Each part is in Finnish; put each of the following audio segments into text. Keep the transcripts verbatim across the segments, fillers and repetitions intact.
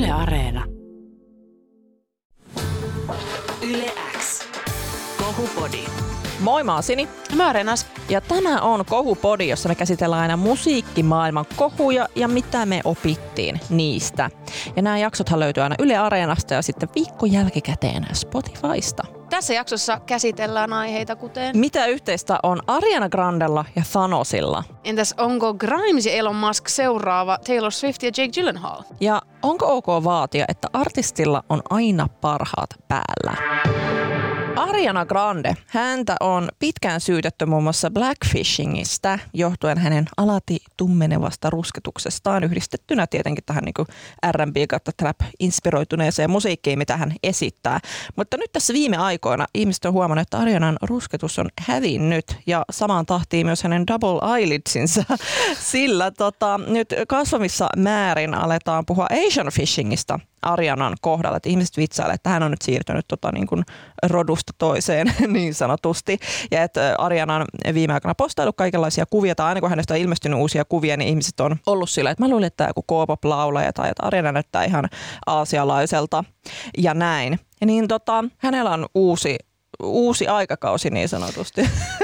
Yle Areena. Yle X. Kohupodi. Moi, mä oon Sini. Mä oon Renas. Ja tämä on Kohupodi, jossa me käsitellään aina musiikkimaailman kohuja ja mitä me opittiin niistä. Ja nämä jaksothan löytyy aina Yle Areenasta ja sitten viikko jälkikäteen Spotifysta. Tässä jaksossa käsitellään aiheita kuten... Mitä yhteistä on Ariana Grandella ja Thanosilla? Entäs onko Grimes ja Elon Musk seuraava Taylor Swift ja Jake Gyllenhaal? Ja onko ok vaatia, että artistilla on aina parhaat päällä? Ariana Grande, häntä on pitkään syytetty muun muassa blackfishingistä johtuen hänen alati tummenevasta rusketuksestaan yhdistettynä tietenkin tähän niin kuin R and B kautta trap-inspiroituneeseen musiikkiin, mitä hän esittää. Mutta nyt tässä viime aikoina ihmiset on huomannut, että Arianan rusketus on hävinnyt ja samaan tahtiin myös hänen double eyelidsinsa, sillä tota, nyt kasvamissa määrin aletaan puhua Asian fishingista Arianan kohdalla, että ihmiset vitsailee, että hän on nyt siirtynyt tota, niin kuin rodusta toiseen niin sanotusti. Ja että Ariana on viime aikoina postailut kaikenlaisia kuvia, tai aina kun hänestä on ilmestynyt uusia kuvia, niin ihmiset on ollut sillä, että mä luulen, että joku K-pop-laulaja tai että Ariana näyttää ihan aasialaiselta ja näin. Ja niin tota, hänellä on uusi, uusi aikakausi niin sanotusti.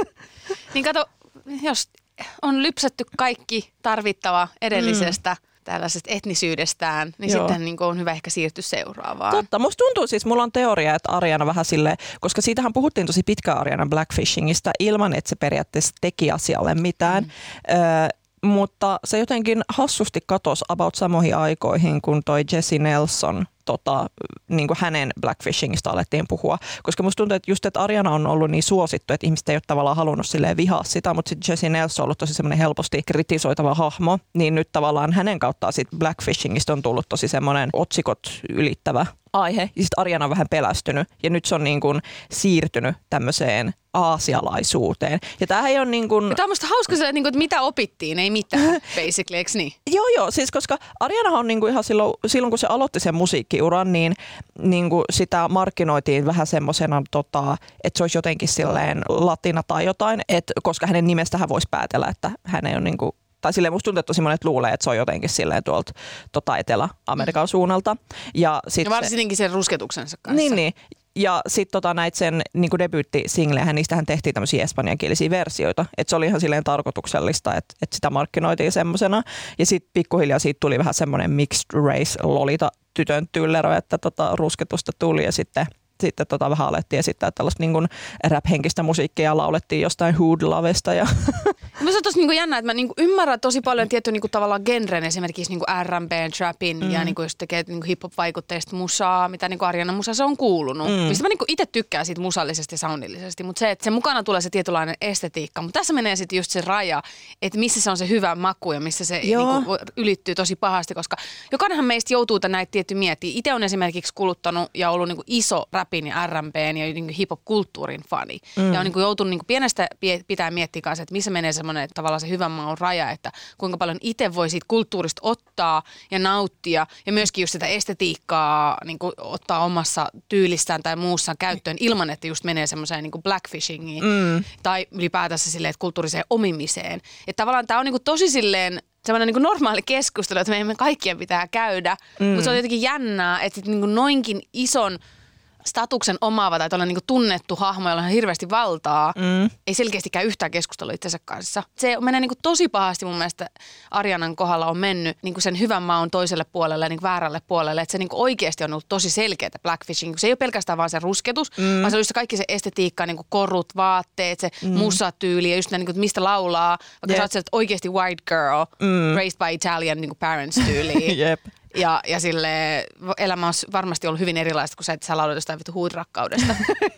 Niin kato, jos on lypsätty kaikki tarvittava edellisestä, mm. tällaisesta etnisyydestään, niin Joo. sitten niin on hyvä ehkä siirtyä seuraavaan. Totta. Musta tuntuu siis, mulla on teoria, että Ariana vähän silleen, koska siitähän puhuttiin tosi pitkään Arianan blackfishingista ilman, että se periaatteessa teki asialle mitään. Mm. Öö, mutta se jotenkin hassusti katosi about samoihin aikoihin, kun toi Jessie Nelson, tota, niin kuin hänen blackfishingista alettiin puhua. Koska musta tuntuu, että just, että Ariana on ollut niin suosittu, että ihmiset ei ole tavallaan halunnut silleen vihaa sitä, mutta sitten Jessie Nelson on ollut tosi semmoinen helposti kritisoitava hahmo, niin nyt tavallaan hänen kauttaan siitä blackfishingista on tullut tosi semmoinen otsikot ylittävä aihe. Ja sitten Ariana on vähän pelästynyt ja nyt se on niin kuin siirtynyt tämmöiseen aasialaisuuteen. Ja tämähän ei ole niin kuin... Tämä on musta hauska se, että mitä opittiin, ei mitään, basically, eikö niin? Joo, joo. Siis koska Ariana on niin kuin ihan silloin, silloin, kun se aloitti sen musiikkiuran, niin, niin kuin sitä markkinoitiin vähän semmoisena, tota, että se olisi jotenkin silleen latina tai jotain, että koska hänen nimestähän voisi päätellä, että hän ei ole niin kuin, tai silleen musta tuntuu, että tosi monet luulee, että se on jotenkin silleen tuolta tota Etelä-Amerikan mm. suunnalta. Ja, sit ja varsinkin sen rusketuksensa kanssa. Niin, niin. Ja sitten tota, näitä sen niin debyyttisinglejä, niistähän tehtiin tämmöisiä espanjankielisiä versioita. Että se oli ihan silleen tarkoituksellista, että, että sitä markkinoitiin semmosena. Ja sitten pikkuhiljaa siitä tuli vähän semmoinen mixed race lolita tytön tyllero, että tota, rusketusta tuli ja sitten... Sitten tota vähän alettiin esittää tällaista niin kuin rap-henkistä musiikkia ja laulettiin jostain Hood Lavesta. Ja Minusta on tosi niin kuin jännä, että mä niin kuin ymmärrän tosi paljon tiettyä niin kuin tavallaan genren, esimerkiksi niin kuin R and B, trapin mm. ja niin kuin jos tekee niin kuin hip-hop-vaikutteista musaa, mitä niin kuin Ariana musa se on kuulunut. Mm. Mistä mä niin kuin itse tykkään siitä musallisesti ja soundillisesti, mutta se, että sen mukana tulee se tietynlainen estetiikka. Mutta tässä menee sitten just se raja, että missä se on se hyvä maku ja missä se niin kuin ylittyy tosi pahasti, koska jokainenhan meistä joutuu näitä tietty miettiä. Itse on esimerkiksi kuluttanut ja ollut niin kuin iso rap ja R and B:n ja niin hip-hop-kulttuurin fani. Mm. Ja on niin joutunut niin pienestä pitää miettiä kanssa, että missä menee semmoinen tavallaan se hyvän maun raja, että kuinka paljon itse voi siitä kulttuurista ottaa ja nauttia ja myöskin just sitä estetiikkaa niin ottaa omassa tyylissään tai muussa käyttöön ilman, että just menee semmoiseen niin blackfishingiin mm. tai ylipäätänsä silleen, että kulttuuriseen omimiseen. Että tavallaan tämä on niin tosi silleen semmoinen niin normaali keskustelu, että meidän kaikkien pitää käydä, mm. mutta se on jotenkin jännää, että niin noinkin ison statuksen omaava tai tuollainen niin tunnettu hahmo, jolla on hirveästi valtaa, mm. ei selkeästi käy yhtään keskustelua itsensä kanssa. Se menee niin tosi pahasti mun mielestä Arianan kohdalla on mennyt niin sen hyvän maun toiselle puolelle ja niin väärälle puolelle, että se niin oikeasti on ollut tosi selkeää blackfishing. Se ei ole pelkästään vaan se rusketus, mm. vaan se on just se kaikki se estetiikka, niin korut, vaatteet, se mm. musatyyli ja just ne, niin kuin, mistä laulaa, vaikka yep. sä oot sieltä oikeasti white girl, mm. raised by Italian niin parents tyyliin. Jep. Ja, ja sille elämä on varmasti ollut hyvin erilaista kuin se, että sä laulat jostain vittu huudrakkaudesta.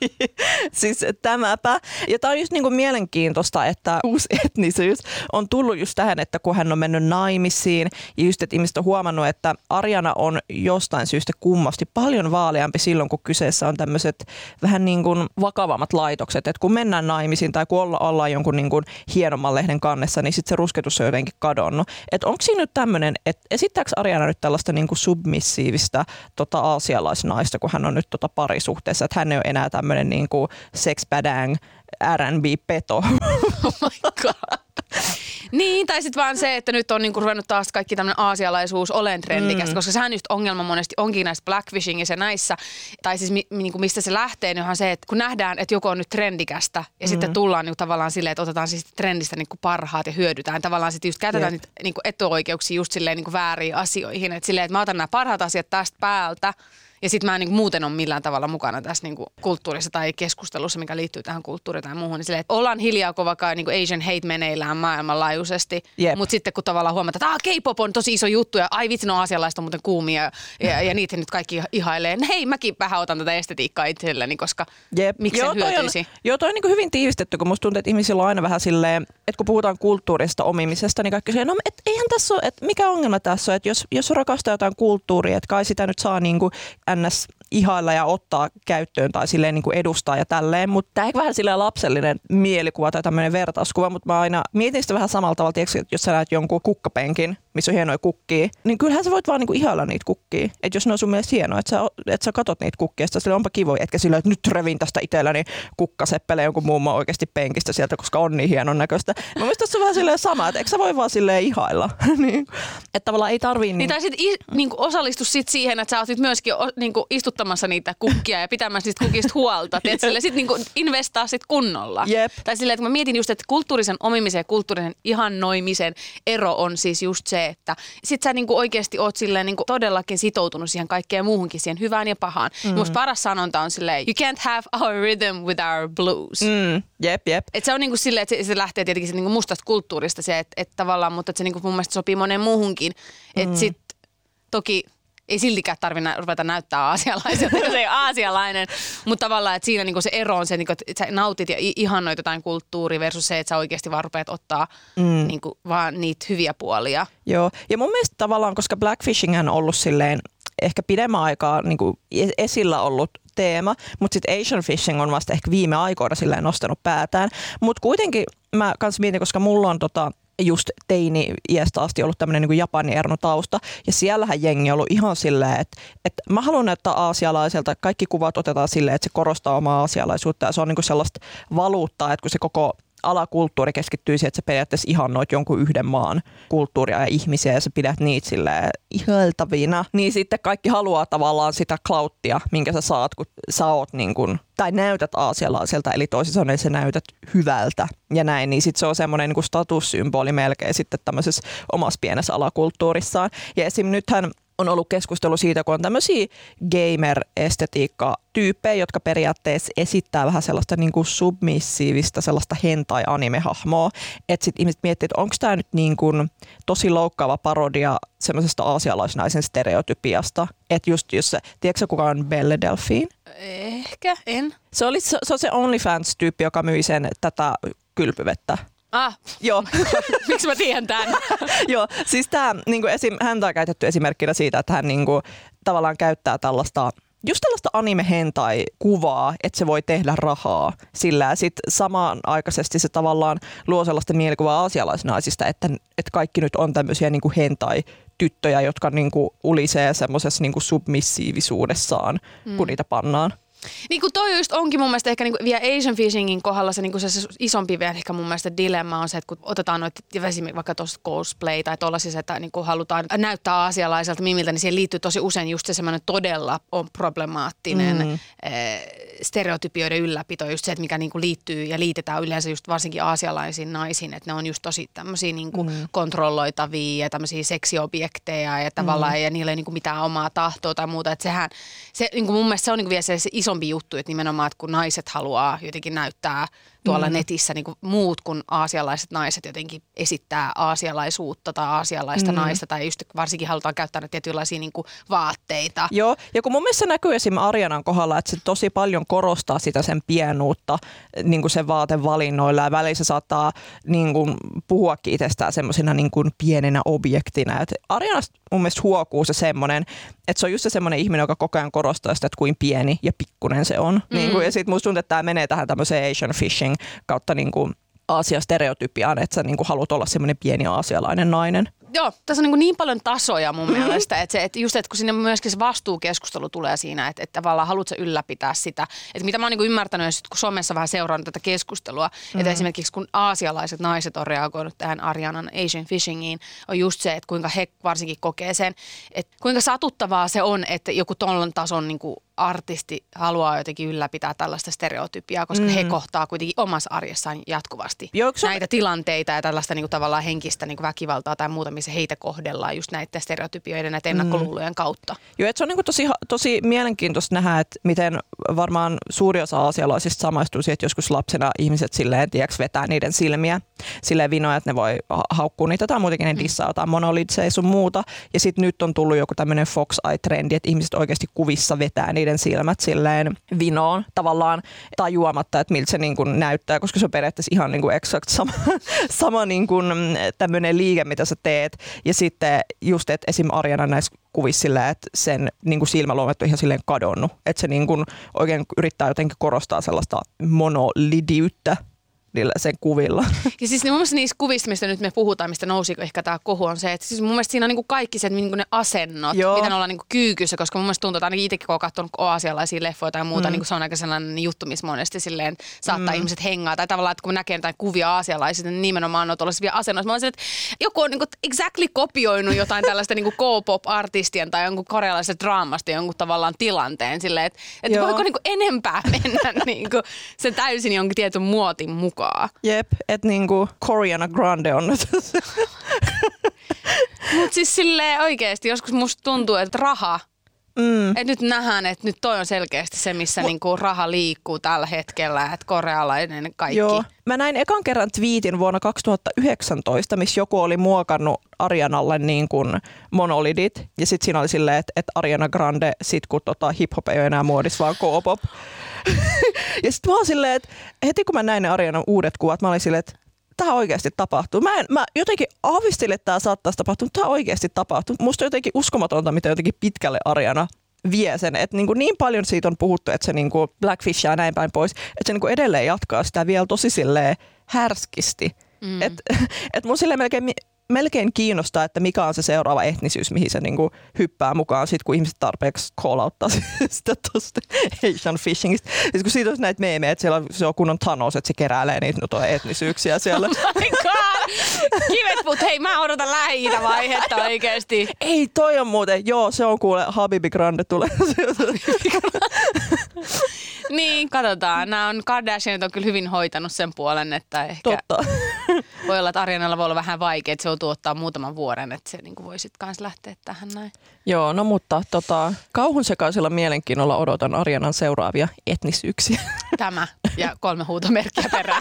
Siis tämäpä. Ja tää on just niinku mielenkiintoista, että uusi etnisyys on tullut just tähän, että kun hän on mennyt naimisiin ja just, että ihmiset on huomannut, että Ariana on jostain syystä kummasti paljon vaaleampi silloin, kun kyseessä on tämmöiset vähän niin kuin vakavammat laitokset. Että kun mennään naimisiin tai kun olla, ollaan jonkun niin kuin hienomman lehden kannessa, niin sitten se rusketus on jotenkin kadonnut. Että onko siinä nyt tämmöinen, että esittääkö Ariana nyt tällaista niin kuin submissiivistä tota, aasialaisnaista, kun hän on nyt tota parisuhteessa, että hän ei ole enää tämmöinen niin kuin sex badang R and B-peto. Oh my god. Niin, tai sitten vaan se, että nyt on niinku ruvennut taas kaikki tämmöinen aasialaisuus olen trendikästä, mm. koska sehän just ongelma monesti onkin näissä blackfishingissa ja näissä, tai siis mi, niinku mistä se lähtee, niin onhan se, että kun nähdään, että joku on nyt trendikästä ja mm. sitten tullaan niinku tavallaan silleen, että otetaan siis trendistä niinku parhaat ja hyödytään. Tavallaan sitten just käytetään yep. niitä niinku etuoikeuksia just silleen niinku vääriin asioihin, että silleen, että mä otan nämä parhaat asiat tästä päältä. Ja sitten mä en niin muuten ole millään tavalla mukana tässä niin kulttuurissa tai keskustelussa, mikä liittyy tähän kulttuuriin tai muuhun. Niin silleen, että ollaan hiljaa, kun vaikka niin Asian hate meneillään maailmanlaajuisesti. Yep. Mutta sitten kun tavallaan huomataan, että ah, K-pop on tosi iso juttu ja ai vitsi, no aasialaiset on muuten kuumia ja, ja, ja niitä nyt kaikki ihailee. No hei, mäkin vähän otan tätä estetiikkaa itselleni, koska yep. miksi sen hyötyisi? On, joo, toi on niin hyvin tiivistetty, kun musta tuntuu, että ihmisillä on aina vähän silleen, että kun puhutaan kulttuurista omimisesta, niin kaikki se, no et, eihän tässä ole, että mikä ongelma tässä on, että jos, jos rakastaa jotain kulttuuria, että kai sitä nyt saa niin kuin ns. Ihailla ja ottaa käyttöön tai silleen niin kuin edustaa ja tälleen, mutta tämä ehkä vähän silleen lapsellinen mielikuva tai tämmöinen vertauskuva, mutta mä aina mietin sitä vähän samalla tavalla, tiedätkö, että jos sä näet jonkun kukkapenkin, missä on hienoja kukkia, niin kyllähän sä voit vaan niin kuin ihailla niitä kukkia. Että jos ne on sun mielestä hienoa, että sä, että sä katot niitä kukkia, ja sille onpa kivoja, etkä silleen, että nyt revin tästä itselläni kukkaseppeleen jonkun muun oikeasti penkistä sieltä, koska on niin hienon näköistä. Mä mielestä tässä on vähän silleen sama, että eikö sä voi vaan silleen ihailla. niin, että tavallaan ei tarvii niin... niin tai sitten niin osallistu sit siihen, että sä oot myöskin niin istuttamassa niitä kukkia ja pitämässä niistä kukista huolta. Sitten niin investaa sit kunnolla. Yep. Tai silleen, että mä mietin just, että kulttuurisen omimisen ja kulttuurisen ihannoimisen ero on siis just se, että sit sä niinku oikeasti oot silleen niinku todellakin sitoutunut siihen kaikkeen muuhunkin, siihen hyvään ja pahaan. Mm. Musta paras sanonta on silleen, you can't have our rhythm with our blues. Mm. Jep, jep. Et se on niinku silleen, että se, se lähtee tietenkin niinku mustasta kulttuurista se, että et tavallaan, mutta että se niinku mun mielestä sopii moneen muuhunkin. Että mm. sit toki ei siltikään tarvitse ruveta näyttää aasialaiselta, jos ei ole aasialainen. Mutta tavallaan, että siinä niinku se ero on se, niinku, että sä nautit ja ihannoit jotain kulttuuria versus se, että sä oikeasti vaan rupeat ottaa mm. niinku, vaan niitä hyviä puolia. Joo, ja mun mielestä tavallaan, koska blackfishing on ollut silleen ehkä pidemmän aikaa niinku esillä ollut teema, mutta sitten Asian fishing on vasta ehkä viime aikoina silleen nostanut päätään. Mutta kuitenkin mä kans mietin, koska mulla on tota just teini-iästä asti ollut tämmöinen niin kuin Japanin erno-tausta. Ja siellähän jengi on ollut ihan silleen, että, että mä haluan näyttää aasialaiselta. Kaikki kuvat otetaan silleen, että se korostaa omaa aasialaisuutta. Ja se on niin kuin sellaista valuuttaa, että kun se koko alakulttuuri keskittyy siihen, että sä periaatteessa ihannoit jonkun yhden maan kulttuuria ja ihmisiä ja sä pidät niitä silleen ihailtavina. Niin sitten kaikki haluaa tavallaan sitä klauttia, minkä sä saat, kun sä oot niin kuin, tai näytät aasialaiselta, eli toisin sanoen sä näytät hyvältä ja näin. Niin sitten se on semmoinen niin kuin statussymboli melkein sitten tämmöisessä omassa pienessä alakulttuurissaan. Ja esim. Nythän on ollut keskustelu siitä, kun on tämmöisiä gamer-estetiikka-tyyppejä, jotka periaatteessa esittää vähän sellaista niin kuin submissiivista, sellaista hentai-anime-hahmoa. Että sitten ihmiset miettii, että onko tämä nyt niin kuin tosi loukkaava parodia semmoisesta aasialaisnaisen stereotypiasta. Että just jos se, tiedätkö kuka on Belle Delphine? Ehkä, en. Se, oli, se, se on se OnlyFans-tyyppi, joka myi sen tätä kylpyvettä. Ah, joo. Miksi mä tiedän tämän? Joo, siis tää, niinku esim, häntä on käytetty esimerkkinä siitä, että hän niinku, tavallaan käyttää tällaista, just tällaista anime-hentai-kuvaa, että se voi tehdä rahaa sillä. Ja sitten samanaikaisesti se tavallaan luo sellaista mielikuvaa aasialaisnaisista, että, että kaikki nyt on tämmöisiä niinku hentai-tyttöjä, jotka niinku ulisee semmoisessa niinku submissiivisuudessaan, mm. kun niitä pannaan. Niin kuin toi just onkin mun mielestä ehkä niinku vielä Asian fishingin kohdalla se, niinku se, se isompi vielä ehkä mun mielestä dilemma on se, että kun otetaan noita vaikka tuossa cosplay tai tuollaisissa, että niinku halutaan näyttää aasialaiselta mimiltä, niin siihen liittyy tosi usein just se semmoinen todella on problemaattinen mm. eh, stereotypioiden ylläpito, just se, että mikä niinku liittyy ja liitetään yleensä just varsinkin aasialaisiin naisiin, että ne on just tosi tämmöisiä niinku mm. kontrolloitavia ja tämmöisiä seksiobjekteja ja tavallaan mm. ja niillä ei niinku mitään omaa tahtoa tai muuta, että sehän, se, niinku mun mielestä se on niinku vielä se, se isompi juttu, että nimenomaan, että kun naiset haluaa jotenkin näyttää tuolla mm. netissä niin kuin muut kuin aasialaiset naiset jotenkin esittää aasialaisuutta tai aasialaista mm. naista tai just varsinkin halutaan käyttää ne tietynlaisia niin kuin vaatteita. Joo, ja kun mun mielestä se näkyy esimerkiksi Arianan kohdalla, että se tosi paljon korostaa sitä sen pienuutta niin kuin sen vaatevalinnoilla ja välissä saattaa niin kuin puhuakin itsestään semmoisena niin kuin pienenä objektina. Et Arianasta mun mielestä huokuu se semmoinen, että se on just se semmoinen ihminen, joka koko ajan korostaa sitä, että kuin pieni ja pikkunen se on. Mm. Niin kuin, ja sitten musta tuntuu, että tämä menee tähän tämmöiseen Asian fishing kautta niin kuin Aasia-stereotypiaan, että sä niin kuin haluat olla semmoinen pieni aasialainen nainen. joo, tässä on niin, niin paljon tasoja mun mielestä, että, se, että just, että kun sinne myöskin se vastuukeskustelu tulee siinä, että, että tavallaan haluatko ylläpitää sitä, että mitä mä oon niin ymmärtänyt, jos kun somessa vähän seurannut tätä keskustelua, mm. että esimerkiksi kun aasialaiset naiset on reagoinut tähän Arianan Asian Fishingiin, on just se, että kuinka he varsinkin kokee sen, että kuinka satuttavaa se on, että joku tollon tason niin kuin artisti haluaa jotenkin ylläpitää tällaista stereotypiaa, koska mm. he kohtaa kuitenkin omassa arjessaan jatkuvasti Joo, näitä on... tilanteita ja tällaista niin kuin tavallaan henkistä niin kuin väkivaltaa tai muuta, missä heitä kohdellaan just näiden stereotypioiden näiden mm. ennakkoluulojen kautta. Joo, että se on niin kuin tosi, tosi mielenkiintoista nähdä, että miten varmaan suuri osa aasialaisista samaistuu siihen, että joskus lapsena ihmiset silleen, tiiäks, vetää niiden silmiä silleen vinoja, että ne voi haukkua niitä tai muutenkin ne dissaa jotain monolitseja sun muuta. Ja sitten nyt on tullut joku tämmöinen Fox Eye-trendi, että ihmiset oikeasti kuvissa vetää niiden silmät silleen vinoon tavallaan tajuamatta, että miltä se niin kuin näyttää, koska se on periaatteessa ihan niin kuin exakt sama, sama niin kuin tämmöinen liike, mitä sä teet. Ja sitten just, että esim. Ariana näissä kuvissa silleen, että sen niin kuin silmäluomet on ihan silleen kadonnut. Että se niin kuin oikein yrittää jotenkin korostaa sellaista monolidiyttä niillä sen kuvilla. Ja siis mun mielestä niissä kuvissa, mistä nyt me puhutaan, mistä nousi ehkä tämä kohu, on se, että siis mun mielestä siinä on niinku kaikki se, niinku ne asennot, Joo. miten ollaan niinku kyykyssä, koska mun mielestä tuntuu, että ainakin itsekin kun on katsonut aasialaisia leffoja tai muuta, mm. niin se on aika sellainen juttu, missä monesti silleen saattaa mm. ihmiset hengaa. Tai tavallaan, että kun näkee jotain kuvia aasialaisista, niin nimenomaan on tuollaisia asennoissa. Mä olisin, että joku on niinku exactly kopioinut jotain tällaista niinku K-pop-artistien tai jonkun korealaisesta draamasta jonkun tavallaan tilanteen silleen, että, että voiko niinku enempää mennä niinku sen täysin jonkin tietyn muotin mukaan. Jep, että niinku Ariana Grande on nyt. Mut siis silleen oikeesti joskus musta tuntuu, että raha, mm. että nyt nähdään, että nyt toi on selkeästi se, missä Mut, niinku raha liikkuu tällä hetkellä, että korealainen kaikki. Joo. Mä näin ekan kerran twiitin vuonna kaksituhattayhdeksäntoista, missä joku oli muokannut Arianalle niin kuin monolidit. Ja sit siinä oli silleen, että, että Ariana Grande, sit kun tota hip-hop ei ole enää muodissa, vaan K-pop. Ja sit mä oon silleen, että heti kun mä näin ne Arianan uudet kuvat, mä olin silleen, että tää oikeasti tapahtuu. Mä, en, mä jotenkin aavistelin, että tää saattaisi tapahtua, mutta tää oikeasti tapahtuu. Musta on jotenkin uskomatonta, mitä jotenkin pitkälle Ariana vie sen. Että niin, niin paljon siitä on puhuttu, että se niin Blackfish ja näin päin pois, että se niin edelleen jatkaa sitä vielä tosi silleen härskisti. Mm. Että et mun silleen melkein... Melkein kiinnostaa, että mikä on se seuraava etnisyys, mihin se niinku hyppää mukaan, sit kun ihmiset tarpeeksi call-outtaa sitä tuosta Asian Fishingista. Sitten kun siitä olisi näitä meemejä, että siellä on, se on kunnon Thanos, että se keräilee niitä no, etnisyyksiä siellä. Oh my god! Kivet put, hei mä odotan Lähi-itä-vaihetta oikeesti. Ei, toi on muuten, joo se on kuule, Habibi Grande tulee. Niin, katsotaan. Nämä on Kardashianit on kyllä hyvin hoitanut sen puolen, että ehkä Totta. voi olla, että Arianalla voi olla vähän vaikea, että se joutuu ottaa muutaman vuoden, että se niin kuin voi sitten kanssa lähteä tähän näin. Joo, no mutta tota, kauhun sekaisella mielenkiinnolla odotan Arianan seuraavia etnisyyksiä. Tämä ja kolme huutomerkkiä perään.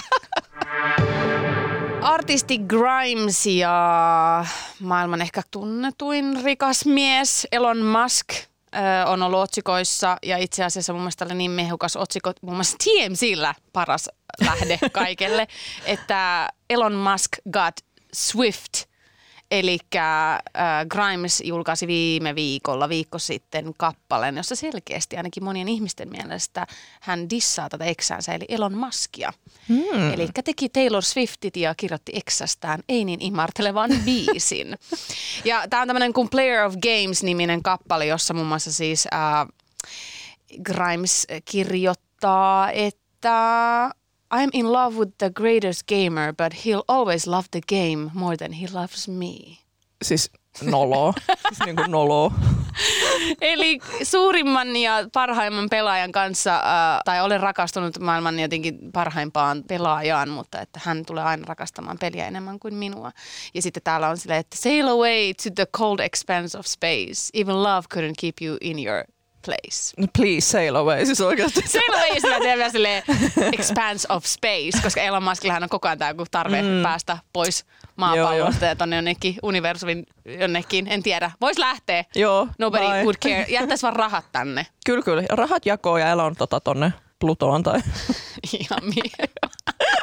Artisti Grimes ja maailman ehkä tunnetuin rikas mies Elon Musk on ollut otsikoissa ja itse asiassa mun mielestä oli niin mehukas otsikko, muun muassa T M C:llä paras lähde kaikelle, että Elon Musk got Swift. Eli äh, Grimes julkaisi viime viikolla, viikko sitten kappaleen, jossa selkeästi ainakin monien ihmisten mielestä hän dissaa tätä eksäänsä, eli Elon Muskia. Hmm. Eli teki Taylor Swiftit ja kirjoitti eksästään ei niin imartelevan biisin. Ja tämä on tämmöinen kuin Player of Games-niminen kappale, jossa muun muassa siis äh, Grimes kirjoittaa, että I'm in love with the greatest gamer, but he'll always love the game more than he loves me. Siis noloo. Siis niin kuin noloo. Eli suurimman ja parhaimman pelaajan kanssa, äh, tai olen rakastunut maailman jotenkin parhaimpaan pelaajaan, mutta että hän tulee aina rakastamaan peliä enemmän kuin minua. Ja sitten täällä on silleen, että sail away to the cold expanse of space. Even love couldn't keep you in your place. No please sail away, siis oikeasti. Sail away, ja sitten vielä silleen expanse of space, koska Elon Muskillahan on koko ajan tämä tarve mm. päästä pois maapallosta ja tonne jonnekin universumin jonnekin, en tiedä. Vois lähteä. Joo, nobody bye. would care. Jättäis vaan rahat tänne. Kyllä, kyllä. Rahat jakoo ja Elon tota tonne Plutoon tai... Ihan mie.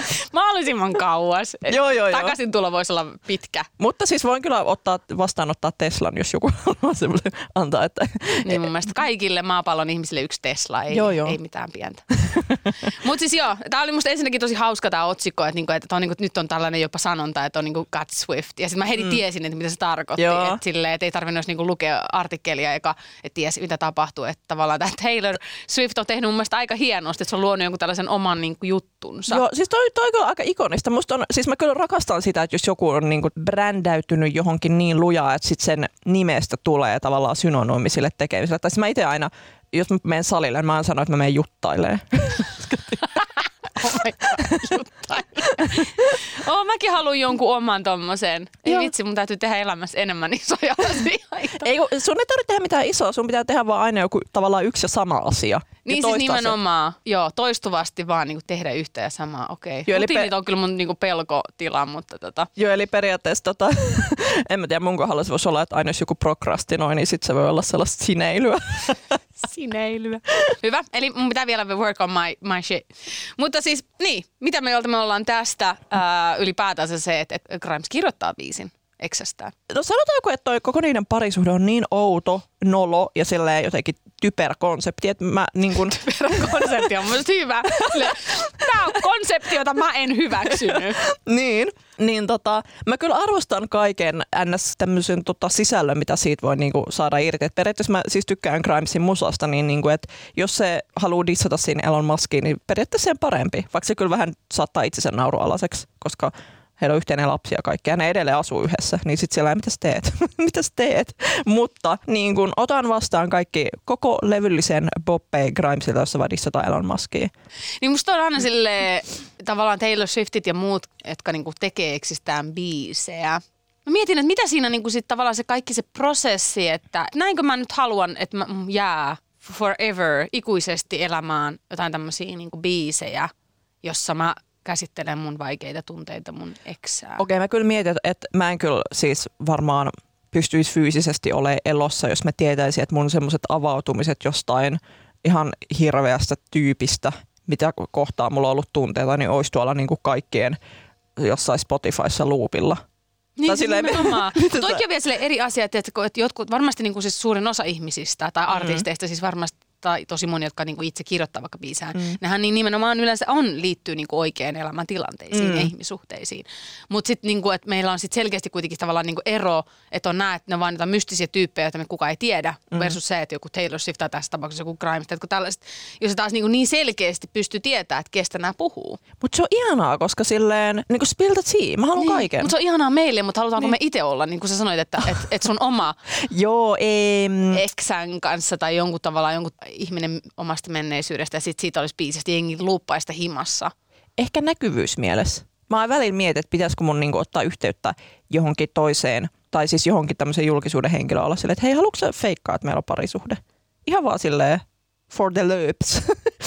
Mahdollisimman kauas. Joo, joo, joo. Takaisin tulo voisi olla pitkä. Mutta siis voin kyllä ottaa, vastaanottaa Teslan, jos joku haluaa semmoisen antaa. Että... Niin mun mielestä kaikille maapallon ihmisille yksi Tesla, ei, joo, joo. ei mitään pientä. Mutta siis joo, tää oli musta ensinnäkin tosi hauska tää otsikko, että, niinku, että on, niinku, nyt on tällainen jopa sanonta, että on niinku got Swift. Ja sitten mä heti mm. tiesin, että mitä se tarkoitti. Että silleen, et ei tarvinnut niinku lukea artikkelia, eikä et tiesi mitä tapahtuu. Että tavallaan tämä Taylor Swift on tehnyt mun mielestä aika hienosti, että se on luonut jonkun tällaisen oman niinku, juttunsa. Joo, siis toi, toi on kyllä aika ikonista. Musta on, siis mä kyllä rakastan sitä, että jos joku on niinku brändäytynyt johonkin niin lujaa, että sit sen nimestä tulee tavallaan synonyymi sille tekemiselle. Tai siis mä itse aina, jos mä menen salille, niin mä sanon, että mä menen juttailemaan. Oh my God, juttailemaan. Oh, mäkin haluan jonkun oman tommosen. Ei Joo. vitsi, mun täytyy tehdä elämässä enemmän isoja asioita. Ei, sun ei tarvitse tehdä mitään isoa, sun pitää tehdä vaan aina joku tavallaan yksi ja sama asia. Niin siis nimenomaan, se. Joo, toistuvasti vaan niinku tehdä yhtä ja samaa, okei. Okay. Rutiinit pe- on kyllä mun niinku pelkotila, mutta tota. Joo, eli periaatteessa tota, en mä tiedä, mun kohdalla se voisi olla, että aina jos joku prokrastinoi, niin sit se voi olla sellaista sineilyä. Sineilyä. Hyvä, eli mun pitää vielä work on my, my shit. Mutta siis, niin, mitä mieltä me ollaan tästä ää, ylipäätänsä se, että, että Grimes kirjoittaa biisin eksästään? No sanotaanko, että toi koko niiden parisuhde on niin outo, nolo ja silleen jotenkin typerä konsepti, että mä niin kun... Typerä konsepti on myös hyvä. Tämä on konsepti, jota mä en hyväksynyt. niin, niin tota, mä kyllä arvostan kaiken ns. Tämmöisen tota, sisällön, mitä siitä voi niinku saada irti. Et periaatteessa mä siis tykkään Grimesin musasta, niin niinku, että jos se haluaa dissata siinä Elon Muskiin, niin periaatteessa sen parempi. Vaikka se kyllä vähän saattaa itsensä naurualaiseksi, koska heillä on yhteinen lapsi ja kaikki, ja ne edelleen asuu yhdessä, niin sit siellä ei, mitäs teet? mitäs teet? Mutta niin kun otan vastaan kaikki koko levyllisen Boppei Grimesilta, jossa vaan dissataan Elon Muskia. Niin musta on aina silleen, tavallaan Taylor Swiftit ja muut, jotka niinku tekee eksistään biisejä. Mä mietin, että mitä siinä niinku sit tavallaan se kaikki se prosessi, että näinkö mä nyt haluan, että mä jää forever, ikuisesti elämään jotain tämmöisiä niinku biisejä, jossa mä käsittelen mun vaikeita tunteita mun eksää. Okei, mä kyllä mietin, että mä en kyllä siis varmaan pystyisi fyysisesti olemaan elossa, jos mä tietäisin, että mun semmoiset avautumiset jostain ihan hirveästä tyypistä, mitä kohtaa mulla on ollut tunteita, niin olisi tuolla niin kuin kaikkien jossain Spotifyssa loopilla. Niin, siis nimenomaan. Toikin on vielä sille eri asiat, että jotkut, varmasti niin kuin siis suurin osa ihmisistä tai artisteista, mm. siis varmasti tai tosi moni, jotka niinku itse kirjoittaa vaikka biisään, mm. nehän niin nimenomaan yleensä on, liittyy niinku oikeaan elämän tilanteisiin mm. ja ihmissuhteisiin. Mutta sitten niinku, että meillä on sit selkeästi kuitenkin tavallaan niinku ero, että on näet, että ne on vaan niitä mystisiä tyyppejä, joita me kukaan ei tiedä, mm. versus se, että joku Taylor Swift tai tässä tapauksessa joku Grimes, että tällaiset, jos se taas niinku niin selkeästi pystyy tietämään, että kestä nämä puhuu. Mutta se on ihanaa, koska silleen, niin kuin spill the tea, mä haluan niin, kaiken. Mutta se on ihanaa meille, mutta halutaanko niin. me itse olla, niin kuin sä sanoit, että et, et sun oma Joo, ei. eksän kanssa tai jonkun tavalla jonkun ihminen omasta menneisyydestä ja sit siitä olisi biisistä jengi luuppaista himassa. Ehkä näkyvyysmielessä. Mä oon välillä mietin, että pitäisikö mun niinku ottaa yhteyttä johonkin toiseen tai siis johonkin tämmöisen julkisuuden henkilöön olla silleen, että hei, haluatko sä feikkaa, että meillä on parisuhde? Ihan vaan silleen for the loops.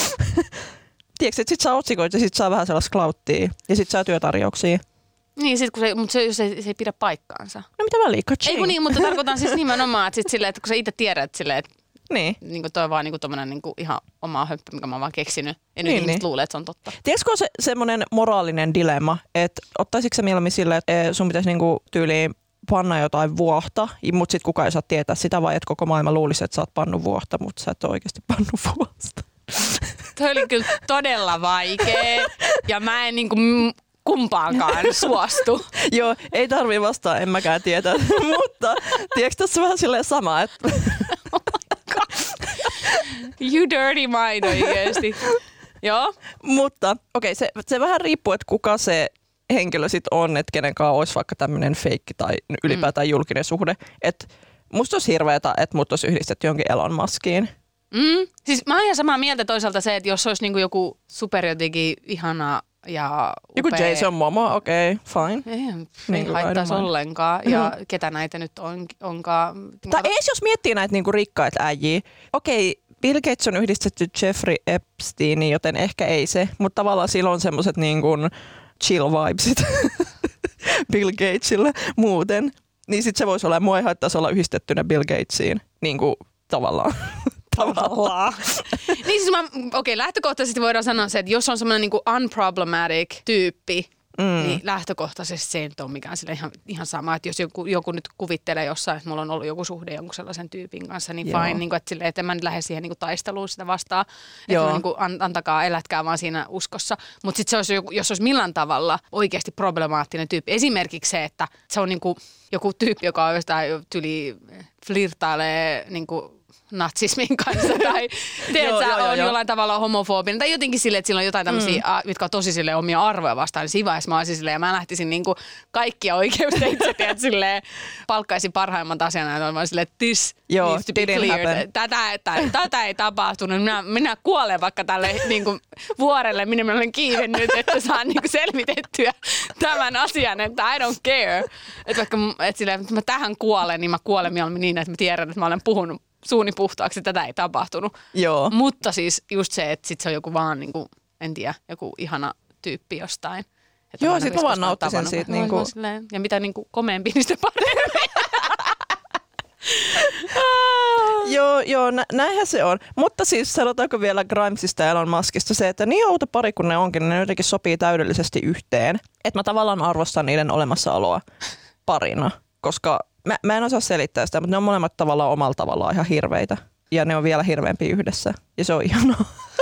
Tiedätkö, että sit saa otsikoita ja sit saa vähän sellaista clouttia ja sit saa työtarjouksia. Niin, sit kun se, mutta se, se, se ei pidä paikkaansa. No mitä väliä, Ei kun niin, mutta tarkoitan siis nimenomaan, että, sit silleen, että kun sä itse tiedät silleen, että niin. Niin toi on vaan niinku tommonen niinku ihan oma höppö, mikä mä oon vaan keksinyt. Ja nyt niin, ihmiset niin. luulee, että se on totta. Tiedätkö se semmoinen moraalinen dilemma, että ottaisitko sä mieluummin silleen, että sun pitäisi niinku tyyliin panna jotain vuohta, mutta sit kukaan ei saa tietää sitä, vai että koko maailma luulisi, että sä oot pannut vuohta, mutta sä et ole oikeasti pannut vuosta. Toi oli kyllä todella vaikea ja mä en niinku kumpaankaan suostu. Joo, ei tarvii vastaa, en mäkään tietää. Mutta tiedätkö tässä vähän silleen sama, että oh my God. You dirty mind oikeesti. Joo. Mutta okei, okay, se, se vähän riippuu, että kuka se henkilö sit on, että kenen kanssa olisi vaikka tämmöinen feikki tai ylipäätään mm. julkinen suhde. Että musta olisi hirveetä, että mut olisi yhdistetty jonkin Elon Muskiin. Mm. Siis mä oon ihan samaa mieltä toisaalta se, että jos olisi niinku joku super jotenkin ihana ja upea. Joku Jason Momoa, okei, okay, fine. Ei, ei niin haittaisi ollenkaan. Ja mm-hmm. ketä näitä nyt on, onkaan. Tai edes jos miettii näitä niinku rikkaita äijiä. Okei, okay, Bill Gates on yhdistetty Jeffrey Epsteiniin, joten ehkä ei se. Mutta tavallaan sillä on semmoiset niinku chill vibesit Bill Gatesille muuten. Niin sit se voisi olla, mua ei haittaisi olla yhdistettynä Bill Gatesiin. Niin kuin tavallaan. tavallaan. Niin siis mä, okei, okay, lähtökohtaisesti voidaan sanoa se, että jos on semmoinen niinku unproblematic tyyppi, mm. niin lähtökohtaisesti se ei ole mikään sille ihan, ihan sama. Että jos joku, joku nyt kuvittelee jossain, että mulla on ollut joku suhde jonkun sellaisen tyypin kanssa, niin Joo. fine, niin kuin, että, silleen, että en mä nyt lähde siihen niin kuin taisteluun sitä vastaan. Että mä, niin kuin, an, antakaa, elätkää vaan siinä uskossa. Mutta sitten se olisi, joku, jos olisi millään tavalla oikeasti problemaattinen tyyppi. Esimerkiksi se, että se on niin kuin joku tyyppi, joka on jostain tyli flirtailee niin kuin natsismin kanssa tai teet, sä, on jollain tavalla homofobinen tai jotenkin silleen, että sillä on jotain tämmöisiä, mm. mitkä on tosi silleen omia arvoja vastaan, niin siinä vaiheessa mä olisin silleen, ja mä lähtisin niinku kaikkia oikeusteitse, että silleen palkkaisin parhaimman asiana, ja mä olisin silleen, että this Joo, needs to be cleared. Tätä, että, tätä ei tapahtunut. Minä, minä kuolen vaikka tälle niinku vuorelle, minne mä olen kiivennyt, että saan niinku selvitettyä tämän asian, että I don't care. Että vaikka että silleen, että mä tähän kuolen, niin mä kuolen mieluummin niin, että mä tiedän, että mä olen puhunut suuni puhtaaksi, tätä ei tapahtunut. Joo. Mutta siis just se, että sit se on joku vaan, niin kuin, en tiedä, joku ihana tyyppi jostain. Että Joo, sit mä vaan nauttisin siitä. Niin kuin... Ja mitä niin kuin komeampi, niin sitä paremmin. Joo, joo nä- näinhän se on. Mutta siis sanotaanko vielä Grimesista ja Elon Muskista se, että niin outo pari kun ne onkin, niin ne jotenkin sopii täydellisesti yhteen. Että mä tavallaan arvostan niiden olemassaoloa parina, koska Mä, mä en osaa selittää sitä, mutta ne on molemmat tavallaan omalla tavallaan ihan hirveitä. Ja ne on vielä hirveämpiä yhdessä. Ja se on ihanaa.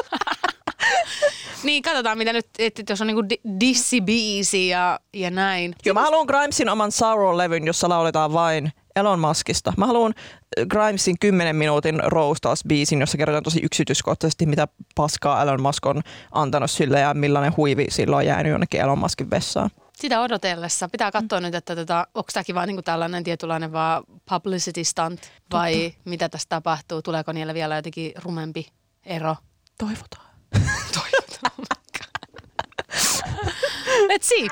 Niin, katsotaan mitä nyt, että jos on niinku di- dissibiisi ja, ja näin. Joo, mä haluan Grimesin oman Sorrow-levyn, jossa lauletaan vain Elon Muskista. Mä haluan Grimesin kymmenen minuutin roastaus-biisin, jossa kerrotaan tosi yksityiskohtaisesti, mitä paskaa Elon Musk on antanut sille ja millainen huivi sillä on jäänyt jonnekin Elon Muskin vessaan. Sitä odotellessa. Pitää katsoa mm. nyt, että tota, onko tämäkin vaan niinku tällainen tietynlainen vaan publicity stunt vai Totta. mitä tässä tapahtuu? Tuleeko niillä vielä jotenkin rumempi ero? Toivotaan. Toivotaan. Let's see.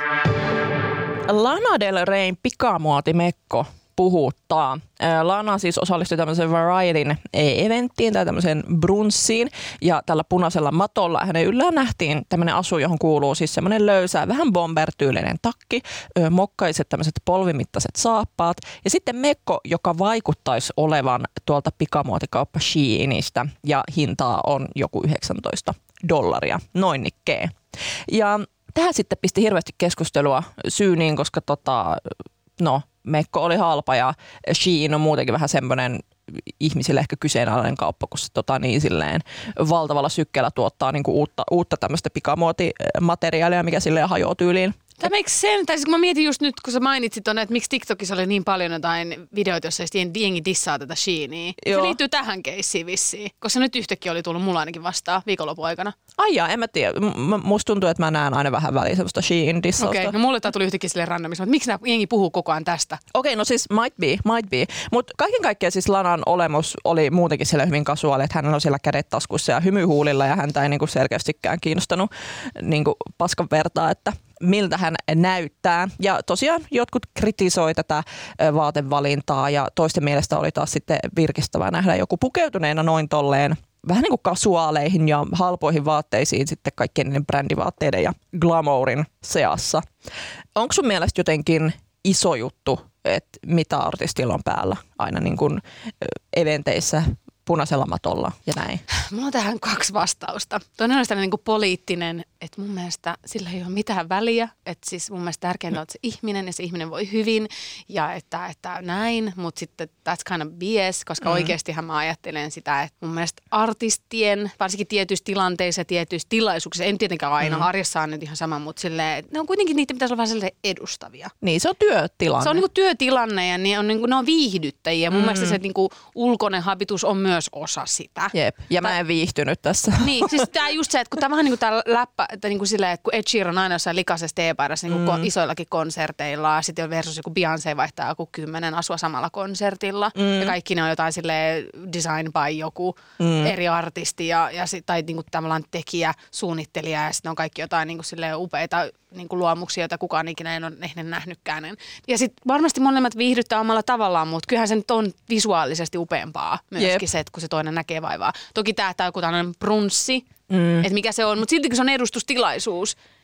Lana Del Reyn pikamuotimekko puhuttaa. Lana siis osallistui tämmöiseen Varietyn eventtiin tai tämmöiseen brunssiin ja tällä punaisella matolla hänen yllään nähtiin tämmöinen asu, johon kuuluu siis semmoinen löysä, vähän bomber-tyylinen takki, mokkaiset tämmöiset polvimittaiset saappaat ja sitten mekko, joka vaikuttaisi olevan tuolta pikamuotikauppa Sheinistä ja hintaa on joku yhdeksäntoista dollaria, noin nikkee. Ja tähän sitten pisti hirveästi keskustelua syyniin, koska tota, no, mekko oli halpa ja Shein on muutenkin vähän semmoinen ihmisille ehkä kyseenalainen kauppa, kun se tota, niin silleen valtavalla sykkeellä tuottaa niinku uutta, uutta tämmöistä pikamuotimateriaalia, mikä silleen hajoaa tyyliin. Tämä eikö sen, tai siis kun mä mietin just nyt, kun sä mainitsit on, että miksi TikTokissa oli niin paljon jotain videoita, joissa jengi dissaa tätä Sheinia. Se liittyy tähän keissiin vissiin, koska nyt yhtäkkiä oli tullut mulla ainakin vastaan viikonlopun aikana. Ai jaa, en mä tiedä. M- musta tuntuu, että mä näen aina vähän väliin semmoista Shein dissausta. Okei, okay, no mulle tää tuli yhtäkkiä silleen randomissa, mutta miksi nää jengi puhuu koko ajan tästä? Okei, okay, no siis might be, might be. Mutta kaiken kaikkiaan siis Lanan olemus oli muutenkin siellä hyvin kasuaali, että hänellä on siellä kädet taskussa ja hymyhuulilla ja häntä ei niinku selkeästikään kiinnostanut niinku paskan vertaa, että miltä hän näyttää. Ja tosiaan jotkut kritisoi tätä vaatevalintaa ja toisten mielestä oli taas sitten virkistävää nähdä joku pukeutuneena noin tolleen vähän niin kuin kasuaaleihin ja halpoihin vaatteisiin sitten kaikkien niiden brändivaatteiden ja glamourin seassa. Onko sun mielestä jotenkin iso juttu, että mitä artistilla on päällä aina niin kuin eventeissä punaisella matolla ja näin? Mulla on tähän kaksi vastausta. Toinen on tällainen niin kuin poliittinen, että mun mielestä sillä ei ole mitään väliä. Että siis mun mielestä tärkeintä on, että se ihminen ja se ihminen voi hyvin ja että, että näin. Mutta sitten that's kind of B S, koska mm. oikeastihan mä ajattelen sitä, että mun mielestä artistien, varsinkin tietyissä tilanteissa ja tietyissä tilaisuuksissa, en tietenkään aina, mm. arjessa on nyt ihan sama, mutta silleen, ne on kuitenkin, niitä pitäisi olla vähän silleen edustavia. Niin, se on työtilanne. Se on niin kuin työtilanne ja ne on, niin kuin, ne on viihdyttäjiä. Mun mm. mielestä se niin kuin ulkoinen habitus on myös osa sitä. Jep, ja mä en viihtynyt tässä. Niin, siis tää just se, että kun tää vähän niin kuin tää läppä, että niin kuin silleen, että kun Ed Sheeran on aina jossain likaisessa teepaidansa niin kuin mm. isoillakin konserteilla, sitten versus joku Beyoncé vaihtaa joku kymmenen asua samalla konsertilla, mm. ja kaikki ne on jotain silleen design by joku mm. eri artisti, ja, ja sit, tai niin kuin tavallaan tekijä, suunnittelija, ja sitten on kaikki jotain niin kuin silleen upeita niin kuin luomuksia, joita kukaan ikinä ei ole ennen nähnytkään. Ja sitten varmasti molemmat viihdyttää omalla tavallaan, mutta kyllähän se nyt on visuaalisesti upeampaa myöskin yep. se, että kun se toinen näkee vaivaa. Toki tämä on joku tällainen brunssi, mm. että mikä se on, mutta silti kun se on edustustilaisuus,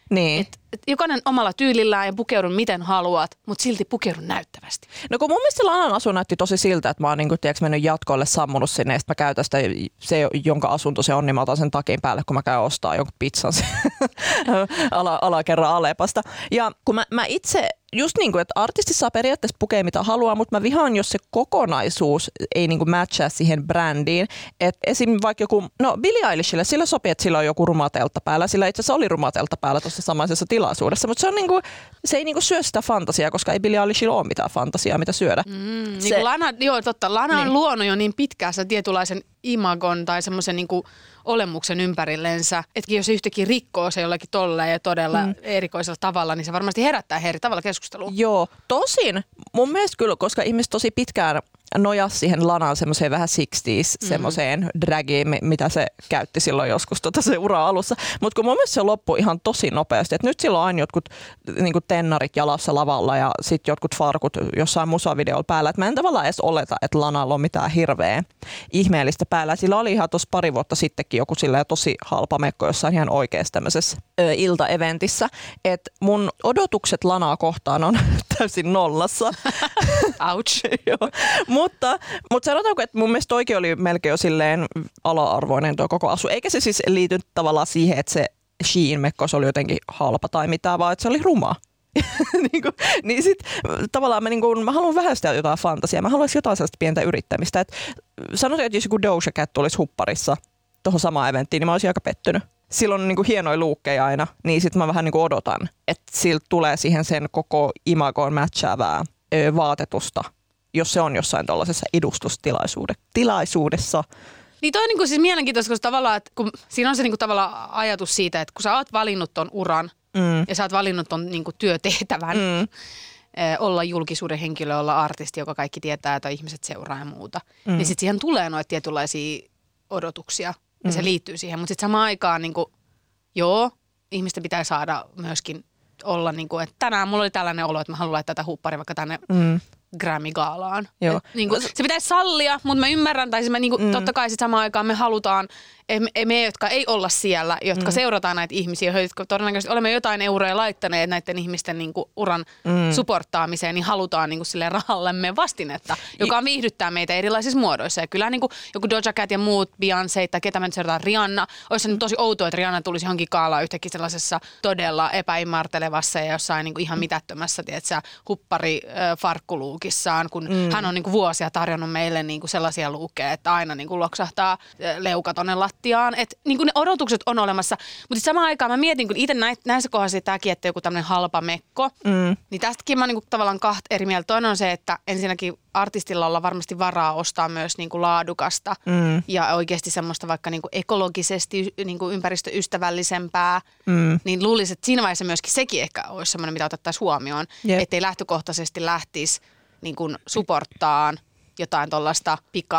Niin. Et, et jokainen omalla tyylillään ja pukeudun miten haluat, mutta silti pukeudun näyttävästi. No kun mun mielestä lanan asu näytti tosi siltä, että mä oon niinku, tiiäks, mennyt jatkoille, sammunut sinne ja sit mä käytän sitä, se jonka asunto se on, niin mä otan sen takin päälle, kun mä käyn ostaa jonkun pizzan ala, alakerran Alepasta. Ja kun mä, mä itse, just niin kuin, että artisti saa periaatteessa pukea mitä haluaa, mutta mä vihaan, jos se kokonaisuus ei niin kuin matchaa siihen brändiin. Et esim. Vaikka joku, no Billie Eilishille, sillä sopii, että sillä on joku rumatelta päällä. Sillä itse asiassa oli rumatelta päällä tuossa samaisessa tilaisuudessa, mutta se, on niin kuin, se ei niin kuin syö sitä fantasiaa, koska ei Billie Eilishilla ole mitään fantasiaa, mitä syödä. Mm, se, niin kuin Lana, joo totta, Lana niin. on luonut jo niin pitkään sen tietynlaisen imagon tai semmoisen niin kuin olemuksen ympärillensä, että jos se yhtäkkiä rikkoo se jollakin tolleen ja todella mm. erikoisella tavalla, niin se varmasti herättää eri tavalla keskustelua. Joo, tosin mun mielestä kyllä, koska ihmiset tosi pitkään nojasi siihen Lanaan semmoiseen vähän sixties, mm-hmm. semmoiseen dragiin, mitä se käytti silloin joskus tota se ura alussa. Mutta kun mun mielestä se loppui ihan tosi nopeasti, että nyt silloin on aina jotkut niinku tennarit jalassa lavalla ja sitten jotkut farkut jossain musavideolla päällä. Et mä en tavallaan edes oleta, että Lanalla on mitään hirveä ihmeellistä päällä. Sillä oli ihan tuossa pari vuotta sittenkin joku silleen tosi halpa mekko jossain ihan oikeassa tämmöisessä ö, iltaeventissä. Että mun odotukset Lanaa kohtaan on täysin nollassa. Ouch. Joo. Mutta, mutta sanotaanko, että mun mielestä toikin oli melkein jo silleen ala-arvoinen tuo koko asu. Eikä se siis liity tavallaan siihen, että se Shein-mekko oli jotenkin halpa tai mitään, vaan että se oli ruma. niin, kuin, niin sit tavallaan mä, niin kuin, mä haluan vähästää jotain fantasiaa. Mä haluaisin jotain sellaista pientä yrittämistä. Et sanotaan, että jos joku Doja Cat tulisi hupparissa tuohon samaan eventtiin, niin mä olisin aika pettynyt. Silloin on niin kuin hienoja luukkeja aina, niin sit mä vähän niin kuin odotan, että siltä tulee siihen sen koko imagoon matchaavää ö, vaatetusta, jos se on jossain tuollaisessa edustustilaisuudessa. Niin toi on niinku siis mielenkiintoista, koska tavallaan, että kun siinä on se niinku tavallaan ajatus siitä, että kun sä oot valinnut ton uran mm. ja sä oot valinnut ton niinku työtehtävän, mm. eh, olla julkisuuden henkilö, olla artisti, joka kaikki tietää, että ihmiset seuraa ja muuta, mm. niin sit siihen tulee noita tietynlaisia odotuksia ja mm. se liittyy siihen. Mutta sitten samaan aikaan niinku, joo, ihmisten pitää saada myöskin olla niinku, että tänään mulla oli tällainen olo, että mä haluan laittaa tätä hupparia vaikka tänne mm. Grammy-gaalaan. Et, niinku, se pitäisi sallia, mutta mä ymmärrän, tai siis mä, niinku, mm. totta kai sit samaan aikaan me halutaan, me, me jotka ei olla siellä, jotka mm. seurataan näitä ihmisiä, jotka todennäköisesti olemme jotain euroja laittaneet näiden ihmisten niinku, uran mm. supporttaamiseen, niin halutaan niinku, silleen rahallemme vastinetta, joka viihdyttää meitä erilaisissa muodoissa. Ja kyllä niinku, joku Doja Cat ja muut, Beyoncé tai ketä me nyt seurataan, Rihanna, olisi nyt tosi outoa, että Rihanna tulisi johonkin gaalaan yhtäkkiä sellaisessa todella epäimartelevassa ja jossain niinku, ihan mitättömässä, tietsä, huppari äh, farkkuluuki. Kun mm. hän on niinku vuosia tarjonnut meille niinku sellaisia luukkeja, että aina niinku loksahtaa leuka tonne lattiaan. Et niinku ne odotukset on olemassa. Mutta samaan aikaan mä mietin, kun itse näissä kohdassa tämäkin, että joku tämmöinen halpa mekko, mm. niin tästäkin mä oon niinku tavallaan kahta eri mieltä. Toinen on se, että ensinnäkin artistilla olla varmasti varaa ostaa myös niinku laadukasta mm. ja oikeasti semmoista vaikka niinku ekologisesti niinku ympäristöystävällisempää. Mm. Niin luulisin, että siinä vaiheessa myöskin sekin ehkä olisi semmoinen, mitä otettaisiin huomioon, yep. ettei lähtökohtaisesti lähtisi niin kuin supporttaan jotain tuollaista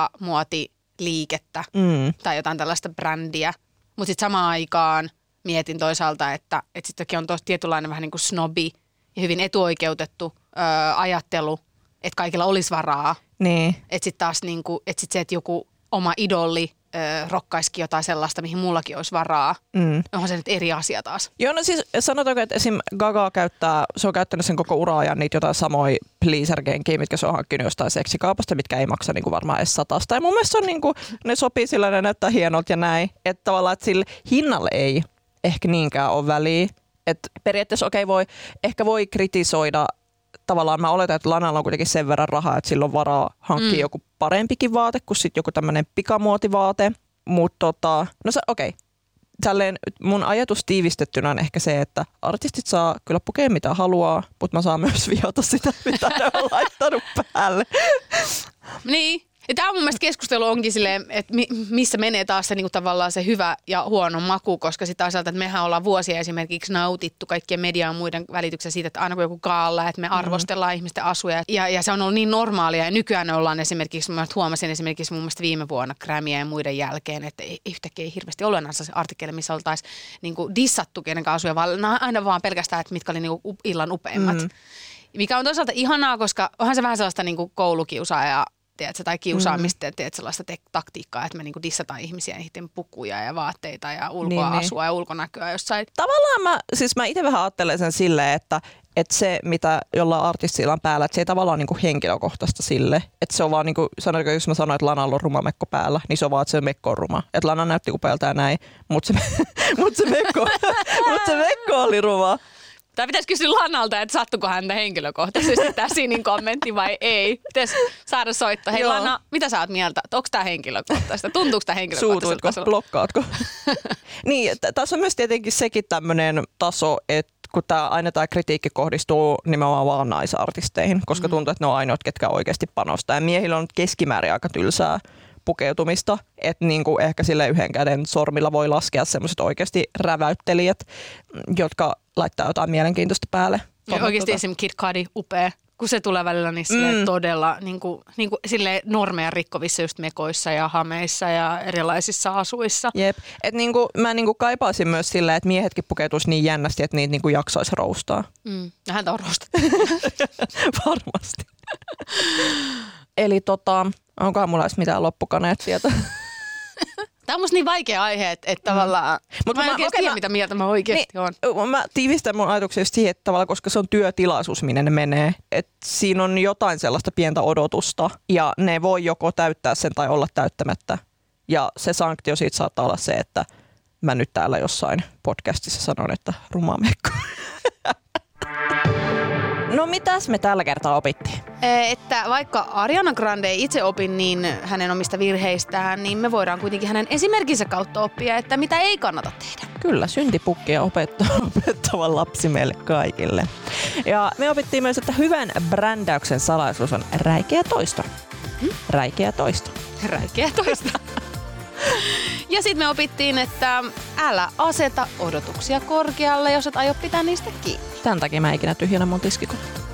pikamuotiliikettä mm. tai jotain tällaista brändiä. Mutta sitten samaan aikaan mietin toisaalta, että, että sittenkin on tuossa tietynlainen vähän niin kuin snobi ja hyvin etuoikeutettu öö, ajattelu, että kaikilla olisi varaa. Niin. Että sitten taas niin kuin, että sit se, että joku oma idolli öö, rokkaisikin jotain sellaista, mihin mullakin olisi varaa. Mm. Onhan se nyt eri asia taas. Joo, no siis sanotaanko, että esim. Gaga käyttää, se on käyttänyt sen koko ura-ajan niitä jotain samoja pleaser-genkiä, mitkä se on hankkinut jostain seksikaupasta, mitkä ei maksa niinku varmaan edes satasta. Ja mun mielestä on niinku, ne sopii sillä, ne näyttää hienolta ja näin. Että tavallaan, että sillä hinnalla ei ehkä niinkään ole väliä. Että periaatteessa okei, okay, voi, ehkä voi kritisoida. Tavallaan mä oletan, että Lanalla on kuitenkin sen verran rahaa, että sillä on varaa hankkia mm. joku parempikin vaate kuin sitten joku tämmöinen pikamuotivaate. Mutta tota, no okei. Okay. Tälleen mun ajatus tiivistettynä on ehkä se, että artistit saa kyllä pukea mitä haluaa, mutta mä saan myös vihata sitä, mitä ne on laittanut päälle. Niin. Ja tämä on mun mielestä keskustelu onkin silleen, että missä menee taas se niinku tavallaan se hyvä ja huono maku, koska sitten toisaalta, että mehän ollaan vuosia esimerkiksi nautittu kaikkien median ja muiden välityksessä siitä, että aina kun joku gaalla, että me arvostellaan mm-hmm. ihmisten asuja. Ja, ja se on ollut niin normaalia ja nykyään ne ollaan esimerkiksi, mä huomasin esimerkiksi mun mielestä viime vuonna Grammyja ja muiden jälkeen, että ei, yhtäkkiä ei hirveästi ollut enää se artikkeli, missä oltaisiin niinku dissattu kenenkään asuja, vaan aina vaan pelkästään, että mitkä oli niinku illan upeimmat. Mm-hmm. Mikä on toisaalta ihanaa, koska onhan se vähän sellaista niinku koulukiusaa ja tiedätkö, tai kiusaamista, mm. tiedätkö, sellaista te- taktiikkaa, että me niinku dissataan ihmisiä niiden pukuja ja vaatteita ja ulkoa niin, asua niin. ja ulkonäköä jossain. Tavallaan mä, siis mä itse vähän ajattelen sen silleen, että että se, mitä jollain artistilla on päällä, että se ei tavallaan niinku henkilökohtaista sille. Että se on vaan, niinku, sanoiko, jos mä sanoin, että Lanalla on ruma mekko päällä, niin se on vaan, että se mekko on ruma. Että Lana näytti upealta ja näin, mutta se, mut se, mekko, mut se mekko oli ruma. Tai pitäisi kysyä Lanalta, että sattuko häntä henkilökohtaisesti tämä Sinin kommentti vai ei. Pitäisi saada soittaa. Hei Joo. Lana, mitä sä oot mieltä? Onko tämä henkilökohtaista? Tuntuuko tämä henkilökohtaista? Suutuitko? Blokkaatko? Niin, t- tässä on myös tietenkin sekin tämmöinen taso, että kun tää, aina tämä kritiikki kohdistuu nimenomaan vaan naisartisteihin, koska mm. tuntuu, että ne on ainoat, ketkä oikeasti panostaa. Ja miehillä on keskimäärin aika tylsää pukeutumista, että niinku ehkä sille yhden käden sormilla voi laskea semmoiset oikeasti räväyttelijät, jotka laittaa jotain mielenkiintoista päälle. Ja oikeasti tuota. Esimerkiksi Kid Cudi, upea, kun se tulee välillä niin mm. todella niin kuin, niin kuin normeja rikkovissa just mekoissa ja hameissa ja erilaisissa asuissa. Jep. Et niinku, mä niinku kaipaisin myös silleen, että miehetkin pukeutuisi niin jännästi, että niitä niinku jaksaisi roustaa. Mm. Ja häntä on roustettu. Varmasti. Eli tota, onkohan mulla edes mitään loppukaneettia? Tämä on musta niin vaikea aihe, että, että mm. tavallaan Mut mä en oikeasti tiedä, mä, mitä mieltä mä oikeasti niin, on. Mä tiivistän mun ajatuksia siihen, että tavallaan, koska se on työtilaisuus, minne ne menee. Että siinä on jotain sellaista pientä odotusta ja ne voi joko täyttää sen tai olla täyttämättä. Ja se sanktio siitä saattaa olla se, että mä nyt täällä jossain podcastissa sanon, että ruma mekko. No mitäs me tällä kertaa opittiin? Että vaikka Ariana Grande ei itse opi niin hänen omista virheistään, niin me voidaan kuitenkin hänen esimerkinsä kautta oppia, että mitä ei kannata tehdä. Kyllä, syntipukkia opettaa opettava lapsi meille kaikille. Ja me opittiin myös, että hyvän brändäyksen salaisuus on räikeä toisto. Hmm? Räikeä toisto. Räikeä toisto. Ja sitten me opittiin, että älä aseta odotuksia korkealle, jos et aio pitää niistä kiinni. Tän takia mä ikinä tyhjennä mun tiskikonetta.